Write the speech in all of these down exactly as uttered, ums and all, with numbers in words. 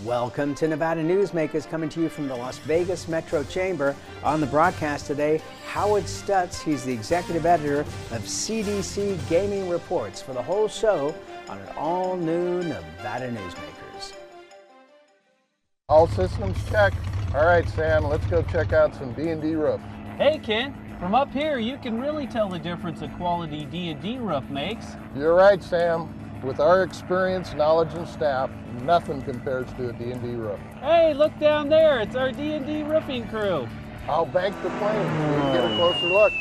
Welcome to Nevada Newsmakers, coming to you from the Las Vegas Metro Chamber. On the broadcast today, Howard Stutz. He's the executive editor of C D C Gaming Reports for the whole show on an all-new Nevada Newsmakers. All systems check. All right, Sam, let's go check out some D and D roof. Hey, Ken. From up here, you can really tell the difference a quality D and D roof makes. You're right, Sam. With our experience, knowledge, and staff, nothing compares to a D and D roof. Hey, look down there. It's our D and D roofing crew. I'll bank the plane so we can get a closer look.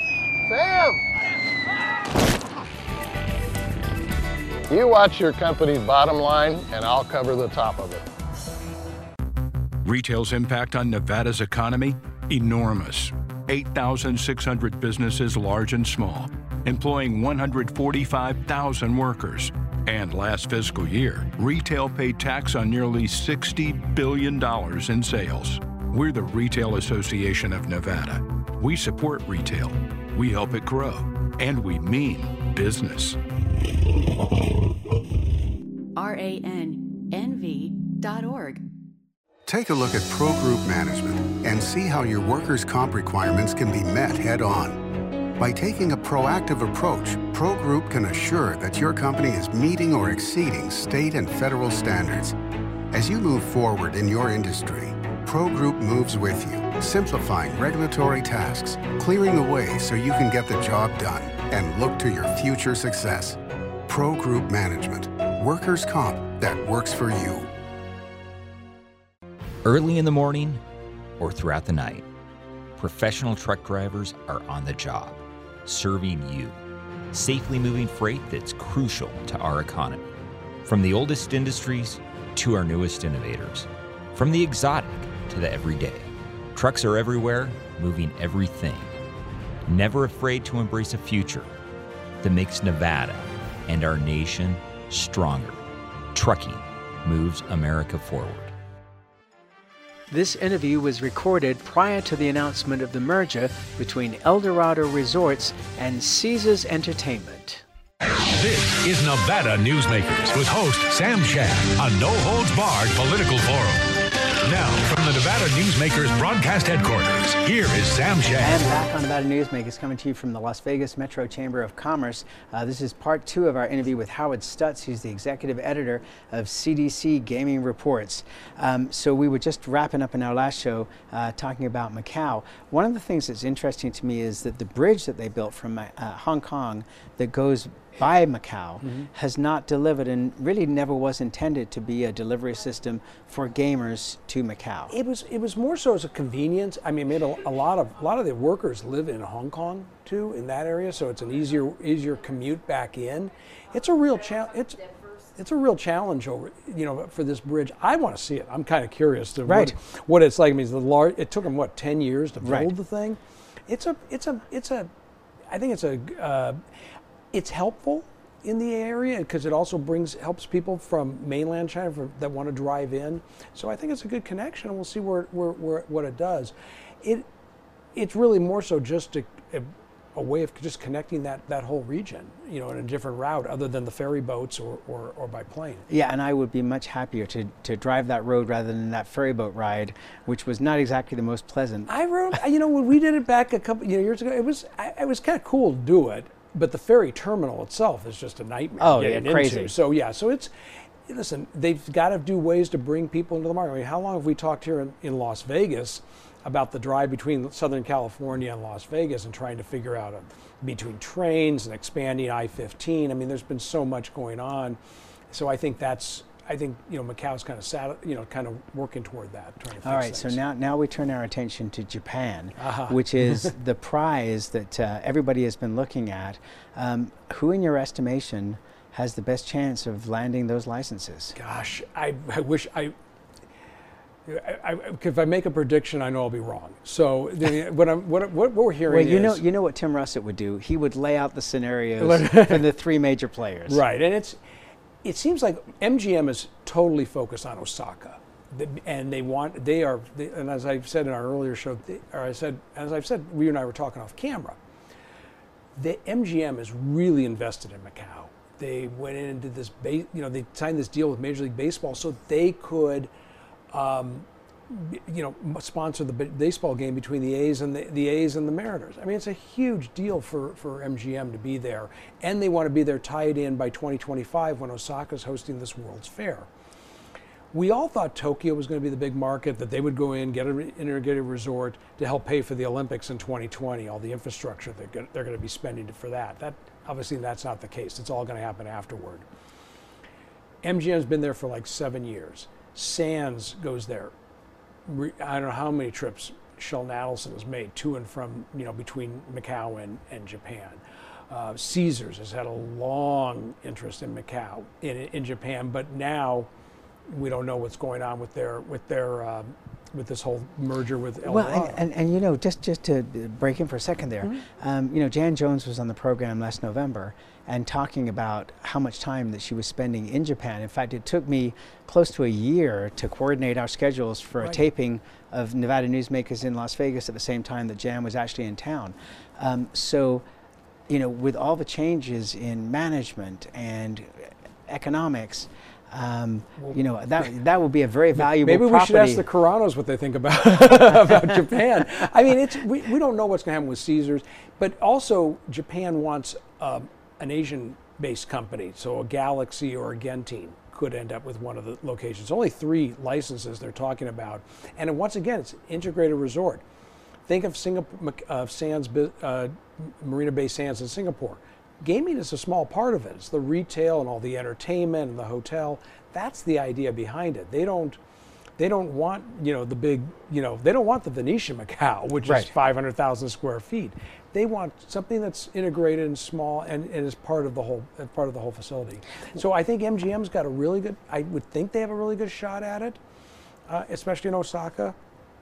Sam! You watch your company's bottom line, and I'll cover the top of it. Retail's impact on Nevada's economy? Enormous. eight thousand six hundred businesses, large and small, employing one hundred forty-five thousand workers. And last fiscal year, retail paid tax on nearly sixty billion dollars in sales. We're the Retail Association of Nevada. We support retail, we help it grow, and we mean business. R A N N V dot org. Take a look at Pro Group Management and see how your workers' comp requirements can be met head-on. By taking a proactive approach, Pro Group can assure that your company is meeting or exceeding state and federal standards. As you move forward in your industry, Pro Group moves with you, simplifying regulatory tasks, clearing the way so you can get the job done and look to your future success. Pro Group Management, workers' comp that works for you. Early in the morning or throughout the night, professional truck drivers are on the job, serving you, safely moving freight that's crucial to our economy. From the oldest industries to our newest innovators, from the exotic to the everyday, trucks are everywhere, moving everything. Never afraid to embrace a future that makes Nevada and our nation stronger. Trucking moves America forward. This interview was recorded prior to the announcement of the merger between Eldorado Resorts and Caesars Entertainment. This is Nevada Newsmakers with host Sam Shad on No Holds Barred Political Forum. Now, from the Nevada Newsmakers broadcast headquarters, here is Sam Shad. And back on Nevada Newsmakers, coming to you from the Las Vegas Metro Chamber of Commerce. Uh, this is part two of our interview with Howard Stutz. He's the executive editor of C D C Gaming Reports. Um, so we were just wrapping up in our last show uh, talking about Macau. One of the things that's interesting to me is that the bridge that they built from uh, Hong Kong that goes by Macau mm-hmm. has not delivered and really never was intended to be a delivery system for gamers to Macau. It was it was more so as a convenience. I mean, made a, a lot of a lot of the workers live in Hong Kong too, in that area, so it's an easier easier commute back in. It's a real challenge. It's it's a real challenge over you know for this bridge. I want to see it. I'm kind of curious to right. what, what it's like. I mean, the large. It took them what ten years to build right. the thing. It's a it's a it's a. I think it's a. Uh, It's helpful in the area because it also brings helps people from mainland China for, that want to drive in. So I think it's a good connection, and we'll see where, where, where what it does. It it's really more so just a, a, a way of just connecting that, that whole region, you know, in a different route other than the ferry boats or, or, or by plane. Yeah, and I would be much happier to, to drive that road rather than that ferry boat ride, which was not exactly the most pleasant. I rode, you know, when we did it back a couple you know, years ago, it was I, it was kind of cool to do it. But the ferry terminal itself is just a nightmare. Oh, yeah, crazy. Into. So, yeah, so it's, listen, they've got to do ways to bring people into the market. I mean, how long have we talked here in, in Las Vegas about the drive between Southern California and Las Vegas and trying to figure out a, between trains and expanding I fifteen? I mean, there's been so much going on. So I think that's, I think, you know, Macau's kind of sat, you know, kind of working toward that. Trying to All right, things. so now, now we turn our attention to Japan, uh-huh. which is the prize that uh, everybody has been looking at. Um, who, in your estimation, has the best chance of landing those licenses? Gosh, I, I wish I, I, I. If I make a prediction, I know I'll be wrong. So the, what I'm, what, what we're hearing well, you is, know, you know what Tim Russett would do. He would lay out the scenarios for the three major players. Right, and it's. It seems like M G M is totally focused on Osaka, and they want they are. They, and as I've said in our earlier show, they, or I said as I've said, we and I were talking off camera. The M G M is really invested in Macau. They went in and did this, ba- you know, they signed this deal with Major League Baseball so they could um, you know, sponsor the baseball game between the A's and the, the A's and the Mariners. I mean, it's a huge deal for, for M G M to be there. And they want to be there tied in by twenty twenty-five when Osaka's hosting this World's Fair. We all thought Tokyo was going to be the big market, that they would go in, get an integrated resort to help pay for the Olympics in twenty twenty, all the infrastructure they're going, they're going to be spending for that. That obviously, that's not the case. It's all going to happen afterward. M G M's been there for like seven years. Sands goes there. I don't know how many trips Sheldon Adelson has made to and from, you know, between Macau and, and Japan. Uh, Caesars has had a long interest in Macau, in, in Japan, but now we don't know what's going on with their, with their, um, with this whole merger with El Well, Dorado. and, and, and you know, just, just to break in for a second there, mm-hmm. um, you know, Jan Jones was on the program last November and talking about how much time that she was spending in Japan. In fact, it took me close to a year to coordinate our schedules for right. a taping of Nevada Newsmakers in Las Vegas at the same time that Jan was actually in town. Um, so, you know, with all the changes in management and economics, Um, you know, that that will be a very valuable Maybe we property. should ask the Caranos what they think about about Japan. I mean, it's we, we don't know what's going to happen with Caesars, but also Japan wants um, an Asian-based company, so a Galaxy or a Genting could end up with one of the locations. Only three licenses they're talking about, and once again, it's integrated resort. Think of Singapore, uh, Sands, uh, Marina Bay Sands in Singapore. Gaming is a small part of it. It's the retail and all the entertainment and the hotel. That's the idea behind it. They don't, they don't want, you know, the big, you know, they don't want the Venetian Macau, which right. is five hundred thousand square feet. They want something that's integrated and small and, and is part of the whole, part of the whole facility. So I think M G M's got a really good. I would think they have a really good shot at it, uh, especially in Osaka.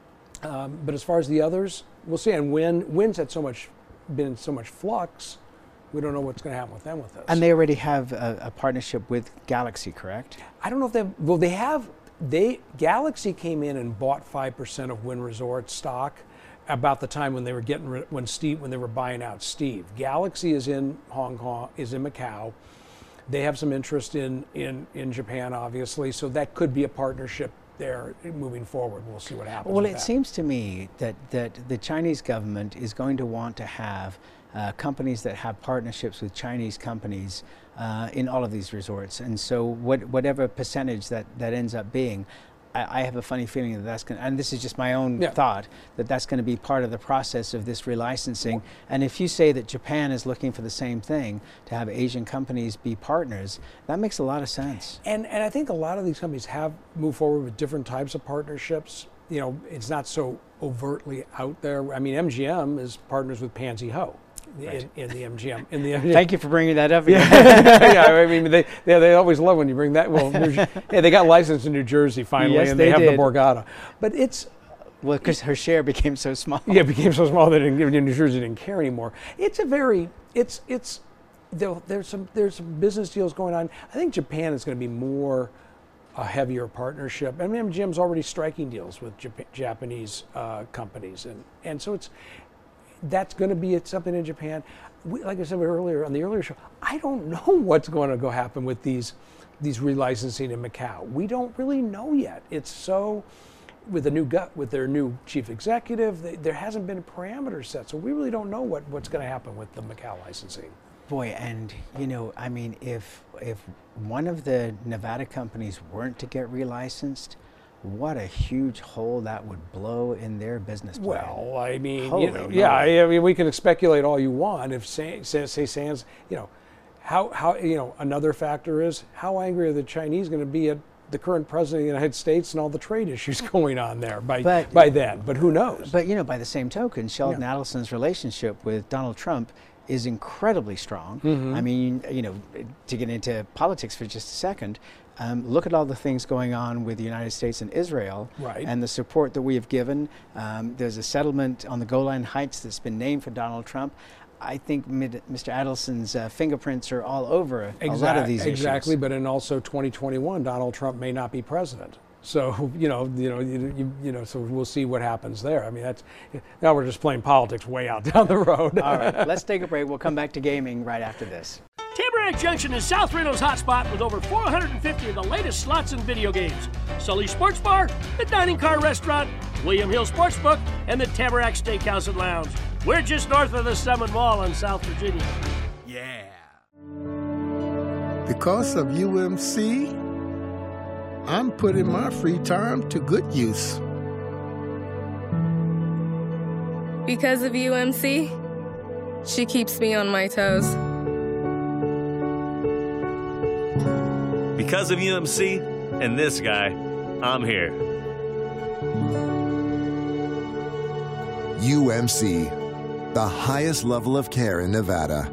Um, but as far as the others, we'll see. And Wynn, Wynn's had so much, been in so much flux. We don't know what's going to happen with them with this. And they already have a, a partnership with Galaxy, correct? I don't know if they, well, they have, they, Galaxy came in and bought five percent of Wynn Resort stock about the time when they were getting, when Steve, when they were buying out Steve. Galaxy is in Hong Kong, is in Macau. They have some interest in, in, in Japan, obviously, so that could be a partnership there moving forward. We'll see what happens. Well, with it that. seems to me that, that the Chinese government is going to want to have Uh, companies that have partnerships with Chinese companies uh, in all of these resorts, and so what, whatever percentage that, that ends up being, I, I have a funny feeling that that's going to, and this is just my own yeah. thought, that that's going to be part of the process of this relicensing. And if you say that Japan is looking for the same thing, to have Asian companies be partners, that makes a lot of sense. And, and I think a lot of these companies have moved forward with different types of partnerships. You know, it's not so overtly out there. I mean, M G M is partners with Pansy Ho. Right. In, in the M G M, in the M G M. Thank you for bringing that up again. yeah, yeah, I mean they, they they always love when you bring that. Well, yeah, they got licensed in New Jersey finally, yes, and they, they have did. the Borgata. But it's well because her share became so small. Yeah, it became so small that New Jersey didn't care anymore. It's a very it's it's there, there's some there's some business deals going on. I think Japan is going to be more a heavier partnership. I mean, M G M's already striking deals with Jap Japanese uh, companies, and and so it's. That's going to be something in Japan. We, like I said earlier on the earlier show, I don't know what's going to go happen with these these relicensing in Macau. We don't really know yet. It's so with the new gut with their new chief executive, they, there hasn't been a parameter set, so we really don't know what what's going to happen with the Macau licensing. Boy, and you know, I mean, if if one of the Nevada companies weren't to get relicensed, what a huge hole that would blow in their business plan. Well, I mean, Holy you know, moly. yeah, I, I mean, we can speculate all you want. If say, say, say Sands, you know, how how you know another factor is how angry are the Chinese going to be at the current president of the United States and all the trade issues going on there by but, by then? But who knows? But you know, by the same token, Sheldon Yeah. Adelson's relationship with Donald Trump is incredibly strong. Mm-hmm. I mean, you know, to get into politics for just a second. Um, look at all the things going on with the United States and Israel, right. and the support that we have given. Um, there's a settlement on the Golan Heights that's been named for Donald Trump. I think mid, Mister Adelson's uh, fingerprints are all over a exactly, lot of these issues. Exactly, but in also twenty twenty-one, Donald Trump may not be president. So you know, you know, you, you, you know. So we'll see what happens there. I mean, that's now we're just playing politics way out down the road. All right, let's take a break. We'll come back to gaming right after this. Tim Tamarack Junction is South Reno's hotspot with over four hundred fifty of the latest slots and video games. Sully Sports Bar, the Dining Car Restaurant, William Hill Sportsbook, and the Tamarack Steakhouse and Lounge. We're just north of the Summit Mall in South Virginia. Yeah. Because of U M C, I'm putting my free time to good use. Because of U M C, she keeps me on my toes. Because of U M C and this guy, I'm here. U M C, the highest level of care in Nevada.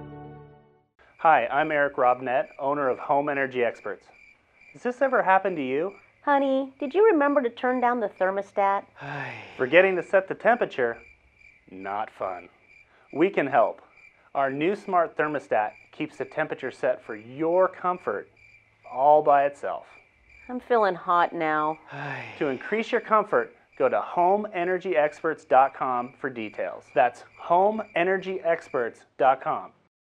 Hi, I'm Eric Robnett, owner of Home Energy Experts. Has this ever happened to you? Honey, did you remember to turn down the thermostat? Forgetting to set the temperature? Not fun. We can help. Our new smart thermostat keeps the temperature set for your comfort all by itself. I'm feeling hot now. To increase your comfort, go to home energy experts dot com for details. That's home energy experts dot com.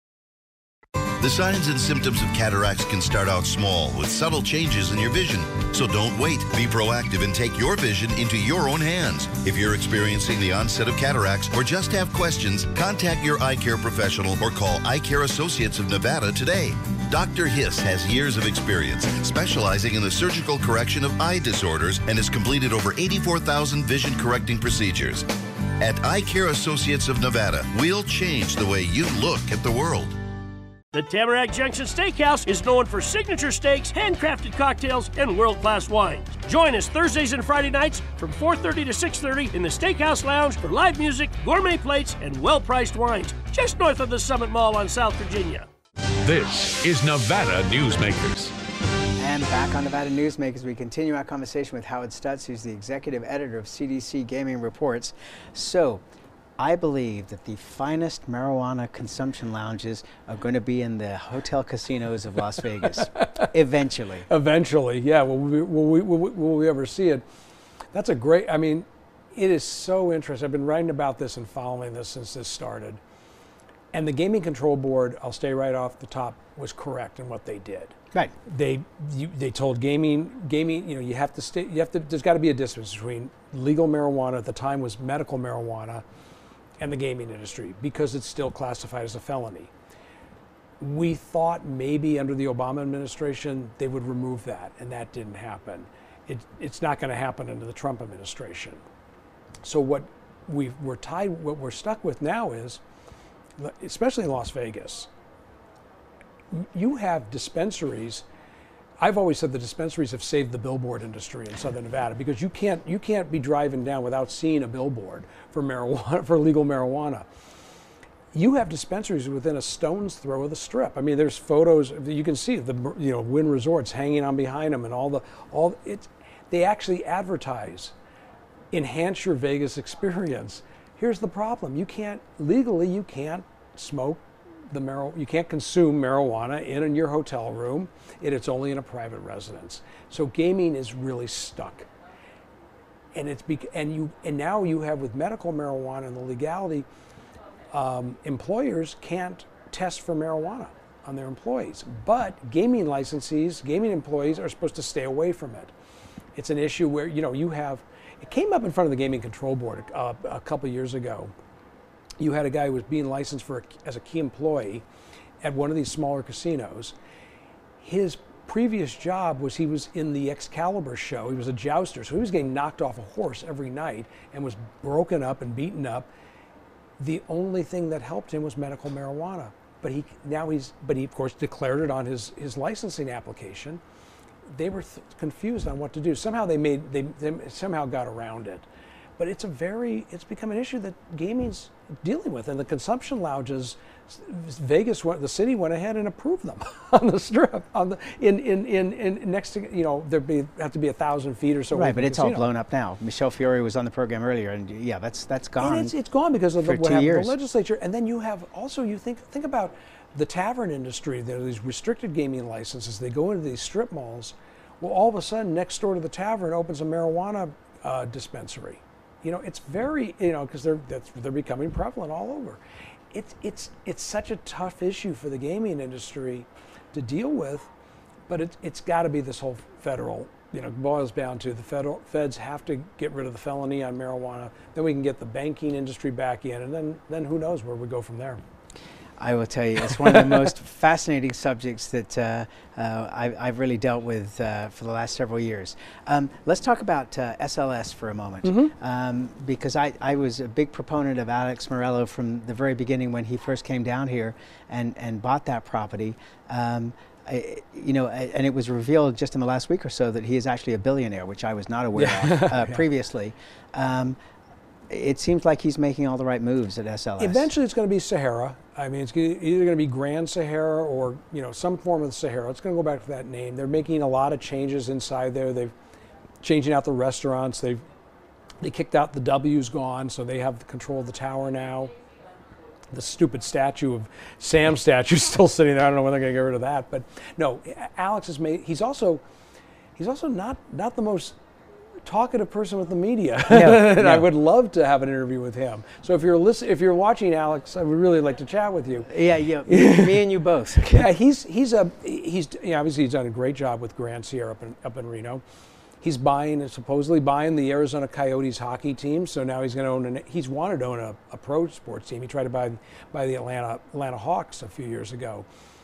The signs and symptoms of cataracts can start out small with subtle changes in your vision. So don't wait. Be proactive and take your vision into your own hands. If you're experiencing the onset of cataracts or just have questions, contact your eye care professional or call Eye Care Associates of Nevada today. Doctor Hiss has years of experience specializing in the surgical correction of eye disorders and has completed over eighty-four thousand vision correcting procedures. At Eye Care Associates of Nevada, we'll change the way you look at the world. The Tamarack Junction Steakhouse is known for signature steaks, handcrafted cocktails, and world-class wines. Join us Thursdays and Friday nights from four thirty to six thirty in the Steakhouse Lounge for live music, gourmet plates, and well-priced wines, just north of the Summit Mall on South Virginia. This is Nevada Newsmakers. And back on Nevada Newsmakers, we continue our conversation with Howard Stutz, who's the executive editor of C D C Gaming Reports. So, I believe that the finest marijuana consumption lounges are going to be in the hotel casinos of Las Vegas, eventually. Eventually, yeah. Will we, will, we, will, we, will we ever see it? That's a great, I mean, it is so interesting. I've been writing about this and following this since this started. And the Gaming Control Board, I'll stay right off the top, was correct in what they did. Right. They you, they told gaming, gaming, you know, you have to stay, you have to, there's got to be a distance between legal marijuana, at the time was medical marijuana, and the gaming industry, because it's still classified as a felony. We thought maybe under the Obama administration they would remove that, and that didn't happen. It, it's not going to happen under the Trump administration. So what we we're tied, what we're stuck with now is, especially in Las Vegas, you have dispensaries. I've always said the dispensaries have saved the billboard industry in Southern Nevada, because you can't you can't be driving down without seeing a billboard for marijuana, for legal marijuana. You have dispensaries within a stone's throw of the Strip. I mean, there's photos you can see the you know Wynn Resorts hanging on behind them, and all the all it. They actually advertise, enhance your Vegas experience. Here's the problem: you can't legally you can't smoke the mar- you can't consume marijuana in, in your hotel room, and it's only in a private residence. So gaming is really stuck. And it's bec- and you and now you have, with medical marijuana and the legality, um, employers can't test for marijuana on their employees. But gaming licensees, gaming employees are supposed to stay away from it. It's an issue where, you know, you have, it came up in front of the Gaming Control Board uh, a couple years ago. You had a guy who was being licensed for a, as a key employee at one of these smaller casinos. His previous job was he was in the Excalibur show. He was a jouster, so he was getting knocked off a horse every night and was broken up and beaten up. The only thing that helped him was medical marijuana. But he now he's but he of course declared it on his his licensing application. They were th- confused on what to do. Somehow they made they, they somehow got around it. But it's a very, it's become an issue that gaming's dealing with, and the consumption lounges, Vegas, the city went ahead and approved them on the Strip, on the in in in, in next to, you know, there be have to be a thousand feet or so. Right, but it's all blown up now. Michelle Fiore was on the program earlier, and yeah, that's that's gone. And it's, it's gone because of the, for what two happened years. in the legislature, and then you have also you think think about the tavern industry. There are these restricted gaming licenses. They go into these strip malls. Well, all of a sudden, next door to the tavern opens a marijuana uh, dispensary. You know, it's very, you know, because they're that's, they're becoming prevalent all over, it's it's it's such a tough issue for the gaming industry to deal with, but it, it's got to be this whole federal. You know, boils down to the federal feds have to get rid of the felony on marijuana. Then we can get the banking industry back in, and then then who knows where we go from there. I will tell you, it's one of the most fascinating subjects that uh, uh, I, I've really dealt with uh, for the last several years. Um, let's talk about uh, S L S for a moment, Mm-hmm. um, because I, I was a big proponent of Alex Morello from the very beginning when he first came down here and, and bought that property. Um, I, you know, and it was revealed just in the last week or so that he is actually a billionaire, which I was not aware Yeah. of uh, Yeah. previously. Um, it seems like he's making all the right moves at S L S. Eventually, it's going to be Sahara. I mean, it's either going to be Grand Sahara or you know some form of the Sahara. It's going to go back to that name. They're making a lot of changes inside there. They've changing out the restaurants. They've they kicked out the W's gone, so they have control of the tower now. The stupid statue of Sam statue still sitting there. I don't know when they're going to get rid of that. But no, Alex has made. He's also he's also not not the most talkative person with the media. Yeah, and yeah. I would love to have an interview with him. So if you're listen, if you're watching, Alex, I would really like to chat with you. Yeah, yeah, me and you both. Yeah, he's he's a he's yeah, obviously he's done a great job with Grand Sierra up in up in Reno. He's buying supposedly buying the Arizona Coyotes hockey team. So now he's going to own an, he's wanted to own a, a pro sports team. He tried to buy buy the Atlanta Atlanta Hawks a few years ago.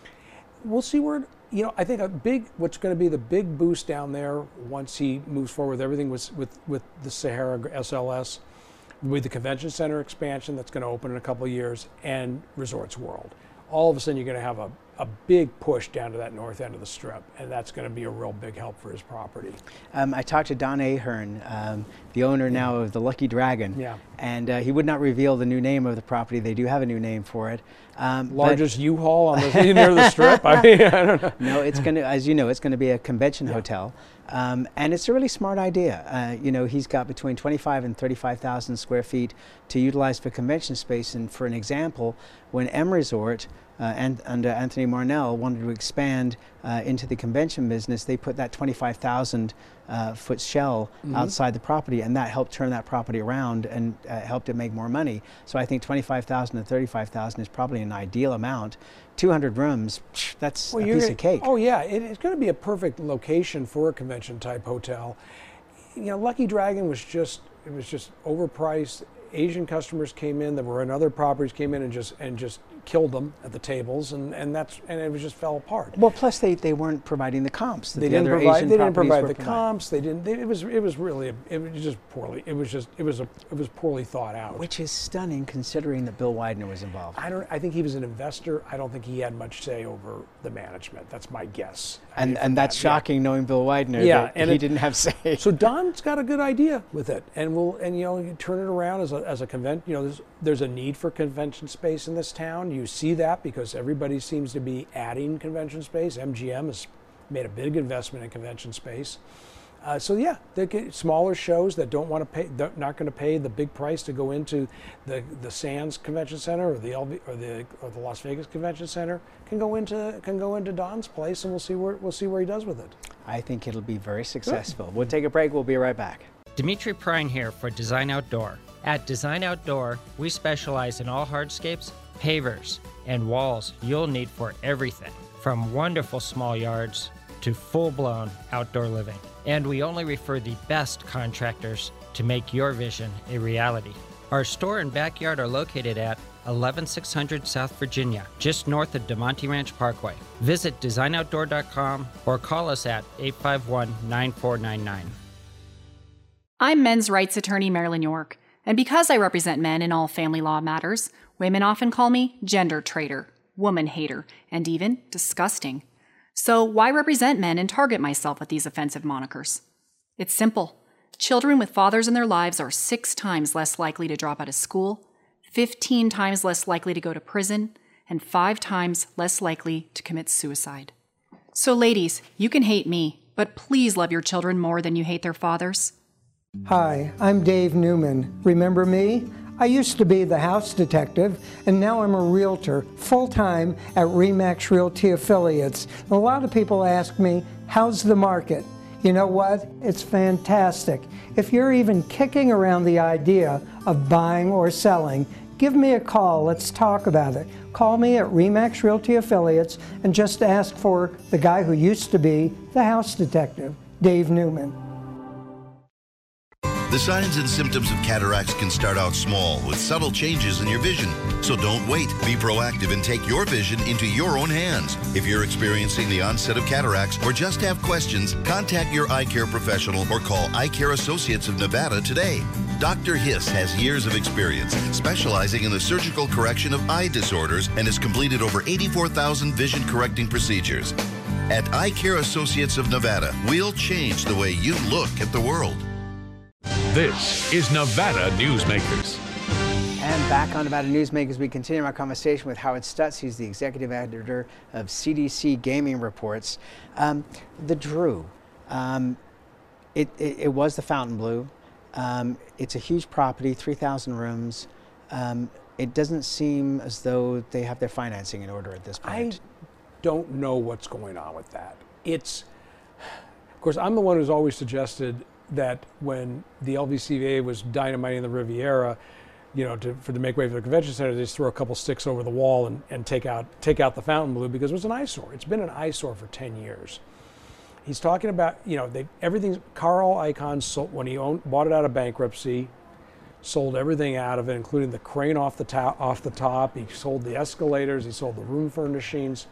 We'll see where. You know, I think a big, what's going to be the big boost down there once he moves forward with everything was with, with the Sahara S L S, with the convention center expansion that's going to open in a couple of years, and Resorts World. All of a sudden, you're going to have a, a big push down to that north end of the Strip, and that's going to be a real big help for his property. Um, I talked to Don Ahern, um, the owner now of the Lucky Dragon, Yeah. and uh, he would not reveal the new name of the property. They do have a new name for it. Um, Largest U-Haul on the near the Strip. I mean, I don't know. No, it's going to, as you know, it's going to be a convention Yeah. hotel, um, and it's a really smart idea. Uh, you know, he's got between twenty-five and thirty-five thousand square feet to utilize for convention space. And for an example, when M Resort uh, and under Anthony Marnell wanted to expand uh, into the convention business, they put that twenty-five thousand uh, foot shell Mhm. outside the property, and that helped turn that property around and uh, helped it make more money. So I think twenty-five thousand to thirty-five thousand is probably an ideal amount. two hundred rooms, psh, that's Well, a you're piece gonna- of cake. Oh yeah, it, it's going to be a perfect location for a convention type hotel. You know, Lucky Dragon was just it was just overpriced. Asian customers came in that were in other properties came in and just and just killed them at the tables, and, and that's and it was just fell apart. Well, plus they, they weren't providing the comps that They the didn't other provide. Asian They didn't properties provide were the providing. comps. They didn't. They, it was. It was really. It was just poorly. It was just. It was a. It was poorly thought out. Which is stunning considering that Bill Widener was involved. I don't. I think he was an investor. I don't think he had much say over the management. That's my guess. I And mean, from and that's that, yeah. shocking knowing Bill Widener Yeah, that and he it- didn't have say. So Don's got a good idea with it, and we'll and you know you turn it around as a as a convent. You know, there's there's a need for convention space in this town. You see that because everybody seems to be adding convention space. M G M has made a big investment in convention space. Uh, so yeah, they get smaller shows that don't want to pay, they're not going to pay the big price to go into the the Sands Convention Center or the L V, or the or the Las Vegas Convention Center can go into can go into Don's place, and we'll see where we'll see where he does with it. I think it'll be very successful. We'll take a break. We'll be right back. Dimitri Prine here for Design Outdoor. At Design Outdoor, we specialize in all hardscapes, pavers, and walls you'll need for everything, from wonderful small yards to full-blown outdoor living. And we only refer the best contractors to make your vision a reality. Our store and backyard are located at eleven six hundred South Virginia, just north of DeMonte Ranch Parkway. Visit design outdoor dot com or call us at eight five one, nine four nine nine. I'm men's rights attorney Marilyn York, and because I represent men in all family law matters, women often call me gender traitor, woman hater, and even disgusting. So why represent men and target myself with these offensive monikers? It's simple. Children with fathers in their lives are six times less likely to drop out of school, fifteen times less likely to go to prison, and five times less likely to commit suicide. So ladies, you can hate me, but please love your children more than you hate their fathers. Hi, I'm Dave Newman. Remember me? I used to be the house detective, and now I'm a realtor full-time at RE/MAX Realty Affiliates. A lot of people ask me, how's the market? You know what? It's fantastic. If you're even kicking around the idea of buying or selling, Give me a call. Let's talk about it. Call me at RE/MAX Realty Affiliates and just ask for the guy who used to be the house detective, Dave Newman. The signs and symptoms of cataracts can start out small with subtle changes in your vision. So don't wait. Be proactive and take your vision into your own hands. If you're experiencing the onset of cataracts or just have questions, contact your eye care professional or call Eye Care Associates of Nevada today. Doctor Hiss has years of experience specializing in the surgical correction of eye disorders and has completed over eighty-four thousand vision correcting procedures. At Eye Care Associates of Nevada, we'll change the way you look at the world. This is Nevada Newsmakers. And back on Nevada Newsmakers, we continue our conversation with Howard Stutz. He's the executive editor of C D C Gaming Reports. Um, the Drew, um, it, it, it was the Fontainebleau. Um, it's a huge property, three thousand rooms. Um, it doesn't seem as though they have their financing in order at this point. I don't know what's going on with that. It's, of course, I'm the one who's always suggested that when the L V C V A was dynamiting the Riviera, you know, to, for to make way for the convention center, they just throw a couple sticks over the wall and, and take out take out the Fontainebleau because it was an eyesore. It's been an eyesore for ten years. He's talking about, you know, they, everything's, Carl Icahn sold, when he owned, bought it out of bankruptcy, sold everything out of it, including the crane off the, top, off the top. He sold the escalators. He sold the room furnishings.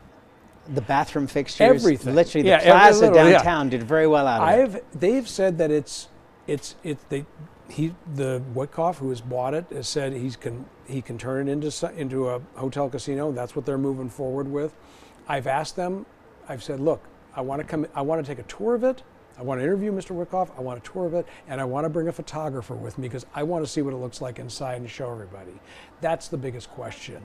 The bathroom fixtures, everything. Literally, the yeah, plaza every little, downtown yeah. did very well out of I've, it. They've said that it's, it's, it's they, he, the Witkoff who has bought it has said he's can, he can turn it into into a hotel casino. That's what they're moving forward with. I've asked them. I've said, look, I want to come. I want to take a tour of it. I want to interview Mister Witkoff. I want a tour of it, and I want to bring a photographer with me because I want to see what it looks like inside and show everybody. That's the biggest question.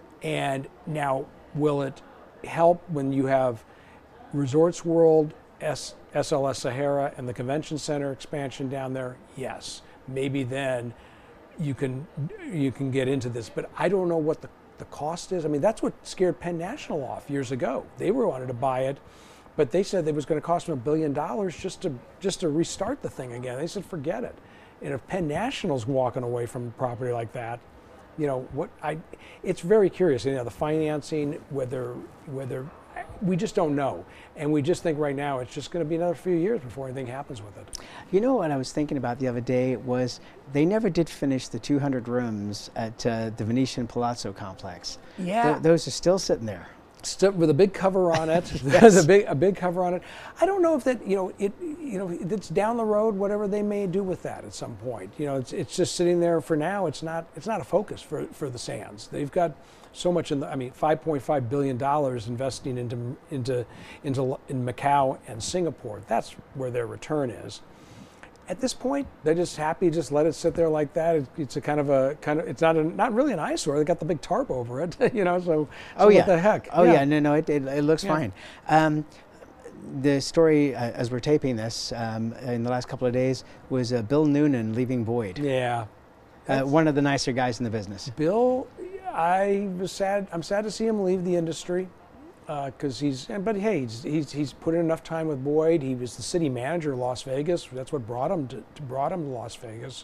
And now, will it help when you have Resorts World, S, SLS Sahara, and the Convention Center expansion down there? Yes. Maybe then you can you can get into this, but I don't know what the, the cost is. I mean, that's what scared Penn National off years ago. They were wanted to buy it, but they said it was going to cost them a billion dollars just to just to restart the thing again. They said forget it. And if Penn National's walking away from a property like that, you know what I? It's very curious. You know, the financing, whether whether we just don't know, and we just think right now it's just going to be another few years before anything happens with it. You know what I was thinking about the other day was they never did finish the two hundred rooms at uh, the Venetian Palazzo complex. Yeah, Th those are still sitting there. Still with a big cover on it. Yes. There's a big a big cover on it. I don't know if that you know it you know it's down the road. Whatever they may do with that at some point. You know, it's it's just sitting there for now. It's not it's not a focus for for the Sands. They've got so much in the. I mean, five point five billion dollars investing into into into in Macau and Singapore. That's where their return is. At this point, they're just happy. Just let it sit there like that. It, it's a kind of a kind of. It's not a, not really an eyesore. They got the big tarp over it, you know. So, so oh what yeah, the heck? Oh yeah, yeah. No, no, it it, it looks Yeah. fine. Um, the story, uh, as we're taping this, um, in the last couple of days, was uh, Bill Noonan leaving Boyd. Yeah, uh, one of the nicer guys in the business. Bill, I was sad. I'm sad to see him leave the industry. Because uh, he's, but hey, he's, he's he's put in enough time with Boyd. He was the city manager of Las Vegas. That's what brought him to, to brought him to Las Vegas.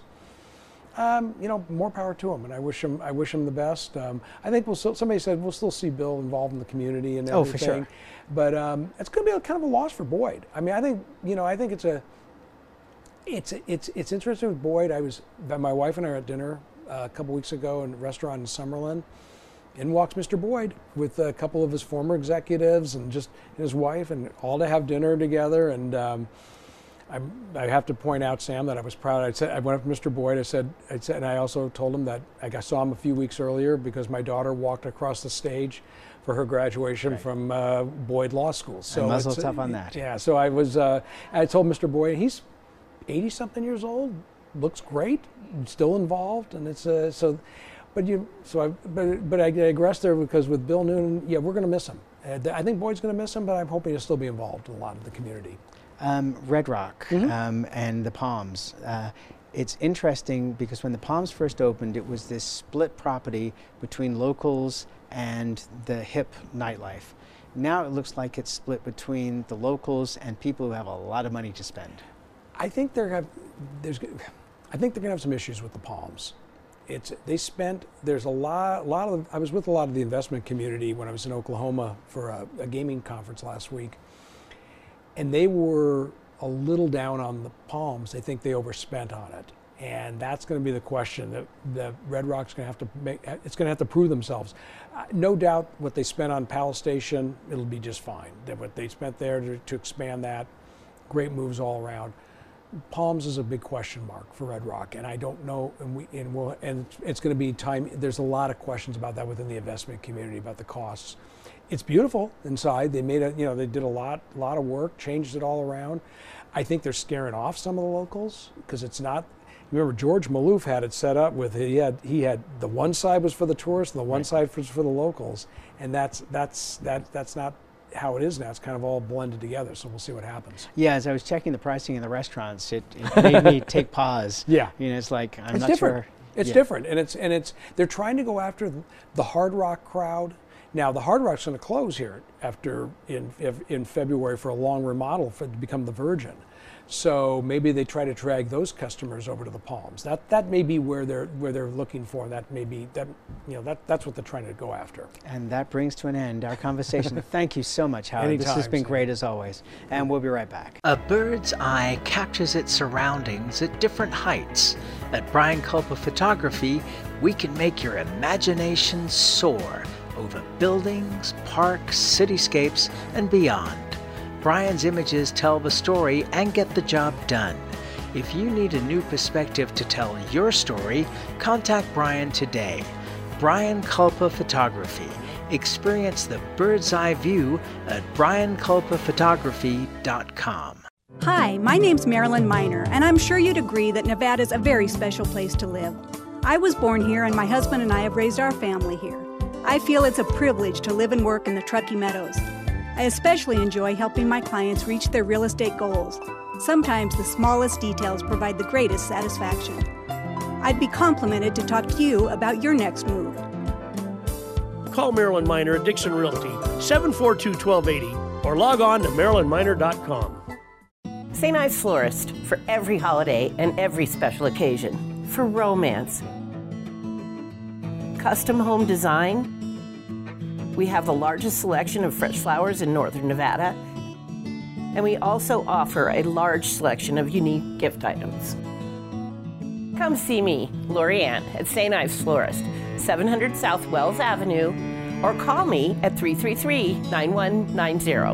Um, you know, more power to him, and I wish him I wish him the best. Um, I think we'll still, somebody said we'll still see Bill involved in the community and everything. Oh, for sure. But um, it's going to be a, kind of a loss for Boyd. I mean, I think you know, I think it's a, it's it's it's interesting with Boyd. I was my wife and I were at dinner uh, a couple weeks ago in a restaurant in Summerlin. In walks Mister Boyd with a couple of his former executives and just his wife, and all to have dinner together. And um, I'm, I have to point out, Sam, that I was proud. I said I went up to Mister Boyd. I said, I said, and I also told him that I saw him a few weeks earlier because my daughter walked across the stage for her graduation right. from uh, Boyd Law School. So and muzzle it's, tough on that. Yeah. So I was. Uh, I told Mister Boyd, he's eighty something years old, looks great, still involved, and it's uh, so. But you, so I, but, but I digress there because with Bill Noonan, yeah, we're going to miss him. Uh, I think Boyd's going to miss him, but I'm hoping he'll still be involved in a lot of the community. Um, Red Rock Mm-hmm. um, and the Palms. Uh, it's interesting because when the Palms first opened, it was this split property between locals and the hip nightlife. Now it looks like it's split between the locals and people who have a lot of money to spend. I think they're have, there's, I think they're going to have some issues with the Palms. It's they spent. There's a lot. A lot of. I was with a lot of the investment community when I was in Oklahoma for a, a gaming conference last week, and they were a little down on the Palms. They think they overspent on it, and that's going to be the question that the Red Rock's going to have to make. It's going to have to prove themselves. Uh, no doubt, what they spent on Palace Station, it'll be just fine. That what they spent there to, to expand that, great moves all around. Palms is a big question mark for Red Rock, and I don't know, and we and we'll, and it's going to be time. There's a lot of questions about that within the investment community about the costs. It's beautiful inside. They made a, you know, they did a lot, a lot of work, changed it all around. I think they're scaring off some of the locals because it's not. Remember, George Maloof had it set up with he had he had the one side was for the tourists and the one side was for the locals, and that's that's that that's not how it is now. It's kind of all blended together, so we'll see what happens. Yeah, as I was checking the pricing in the restaurants, it, it made me take pause. Yeah, you know, it's like I'm it's not different. sure. It's yeah. different, and it's and it's they're trying to go after the Hard Rock crowd. Now the Hard Rock's going to close here after in in February for a long remodel for to become the Virgin. So maybe they try to drag those customers over to the Palms. That that may be where they're where they're looking for. That may be that you know that that's what they're trying to go after. And that brings to an end our conversation. Thank you so much, Howard. Anytime, this has been Sam. great as always. And we'll be right back. A bird's eye captures its surroundings at different heights. At Brian Culpa Photography, we can make your imagination soar over buildings, parks, cityscapes, and beyond. Brian's images tell the story and get the job done. If you need a new perspective to tell your story, contact Brian today. Brian Culpa Photography. Experience the bird's eye view at brian culpa photography dot com. Hi, my name's Marilyn Miner, and I'm sure you'd agree that Nevada's a very special place to live. I was born here, and my husband and I have raised our family here. I feel it's a privilege to live and work in the Truckee Meadows. I especially enjoy helping my clients reach their real estate goals. Sometimes the smallest details provide the greatest satisfaction. I'd be complimented to talk to you about your next move. Call Marilyn Miner at Dixon Realty, seven four two, one two eight zero, or log on to marilyn miner dot com. Saint Ives Florist, for every holiday and every special occasion. For romance. Custom home design. We have the largest selection of fresh flowers in northern Nevada, and we also offer a large selection of unique gift items. Come see me, Lori Ann, at Saint Ives Florist, seven hundred South Wells Avenue, or call me at three three three, nine one nine zero.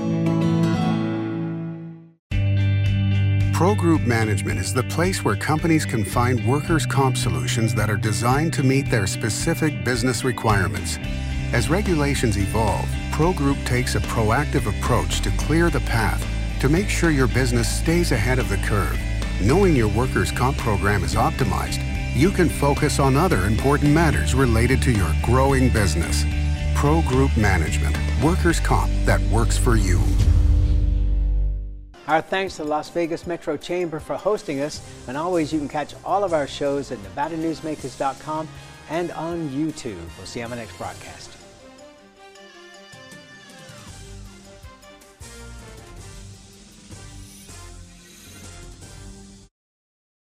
Pro Group Management is the place where companies can find workers' comp solutions that are designed to meet their specific business requirements. As regulations evolve, Pro Group takes a proactive approach to clear the path to make sure your business stays ahead of the curve. Knowing your workers' comp program is optimized, you can focus on other important matters related to your growing business. Pro Group Management, workers' comp that works for you. Our thanks to the Las Vegas Metro Chamber for hosting us, and always you can catch all of our shows at nevada newsmakers dot com and on YouTube. We'll see you on the next broadcast.